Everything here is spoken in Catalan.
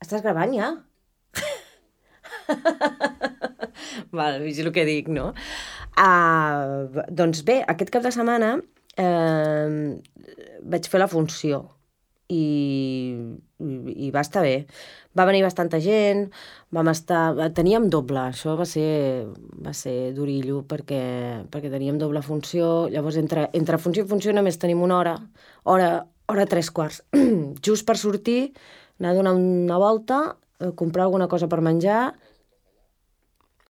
Estàs gravant ja? Val, vigilo el que dic, no? Doncs bé, aquest cap de setmana vaig fer la funció i va estar bé. Va venir bastanta gent, teníem doble, això va ser durillo perquè teníem doble funció, llavors entre funció i funció només tenim una hora 3 quarts, just per sortir, anar a donar una volta, comprar alguna cosa per menjar